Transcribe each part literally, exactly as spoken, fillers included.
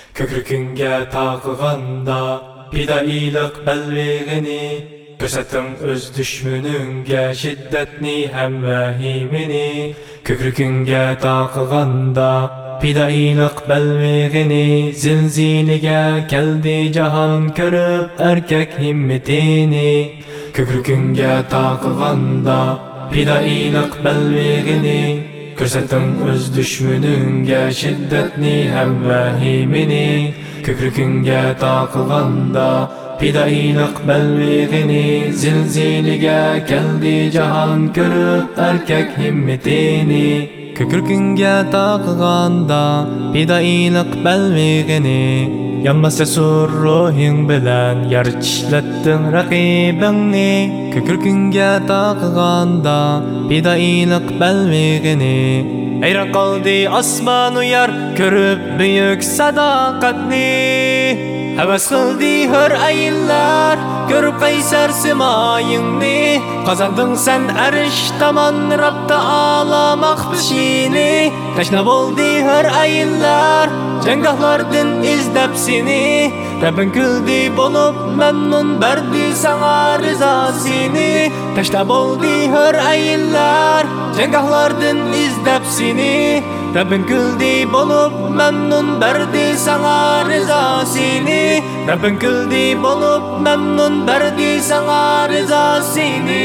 Kökürkünge taqıganda pidailik belvegini, Kösetin öz düşmününge şiddetni hem vahimini. Kökürkünge taqıganda pidailik belvegini, Zilzilige keldi jahan körüp erkek himmetini. Kökürkünge taqıganda pidailik belvegini, Kösetin öz düşmününge şiddetni hem vahimini. Kökürkünge taqıganda pidailik belvegini, Zilzilige keldi jahan körüp erkek himmetini. Kökürkünge taqıganda pidailik belvegini, Yanmasa sur ruhin bilen yarçishlattin raqibingni. Kökürkünge taqıganda pidailik belvegini, Ayra qaldi asman uyar körüp büyük sadaqatni. Havas qildi hur ayillar körüp qaysar simayingni. Qazanding sen arish tamon Rabda alamaq bishini. Tashna bo'ldi hur ayillar jangahlardan izlab seni. Rabbin kuldi bolup memnun berdi sana rizasini. Tashna bo'ldi hur ayillar jangahlardan izlab seni. Rabbin kuldi bolup memnun berdi sana rizasini. Rabbin kuldi bolup memnun berdi sana rizasini.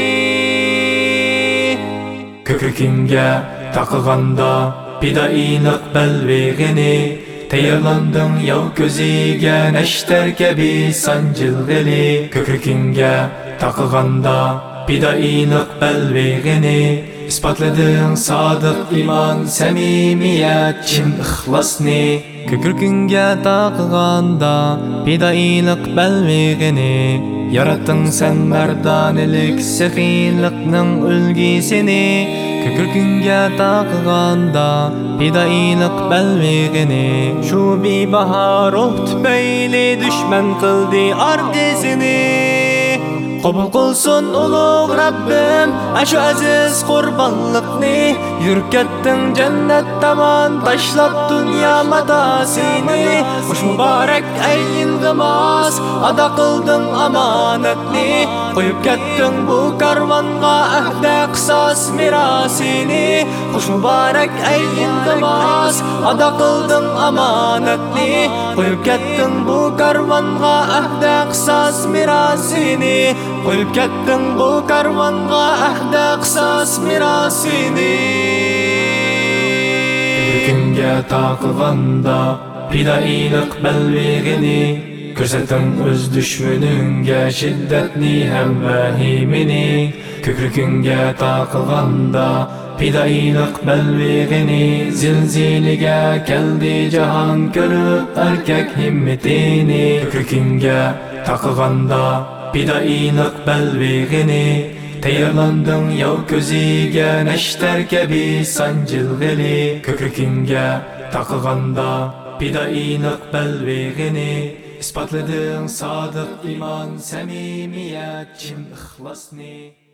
Kökürkünge taqıganda pidailik belvegini, Tayyorlanding yov ko'ziga nashtar kabi sanjilg'ili. Kökürkünge taqıganda pidailik belvegini, Ispatlading sodiq iman, samimiyat, chin ixlosni. Kökürkünge taqıganda pidailik belvegini, Yaratding sen mardonilik, saxiylikning ulgisini. Kökürkünge taqıganda pidailik belvegini, Shu bebaho ruh tufayli düşman qildi ardisini. Qabul qilsin ulug' Rabbim ashu aziz qurbanliqni. Yurib ketding jannat tomon tashlab dunyo matosini. Xush muborak ayin g'imos ado qilding omonatni. Qo'yib ketding bu karvonga ahda qisos mirosini. Xush muborak ayin g'imos ado qilding omonatni. Qo'yib ketding bu karvonga ahda qisos mirosini. Qo'yib ketding bu karvonga ahda qisos mirosini. Kökürkünge taqıganda pidailik belvegini, Ko'rsating öz düşmününge şiddetni hem vahimini. Kökürkünge taqıganda pidailik belvegini, Zilzilige keldi jahan körüp erkek himmetini. Kökürkünge taqıganda pidailik belvegini, Tayyorlanding yov ko'ziga nashtar kabi sanjilg'ili. Kökürkünge taqıganda pidailik belvegini, Ispatlading sodiq iman, samimiyat, chin ixlosni.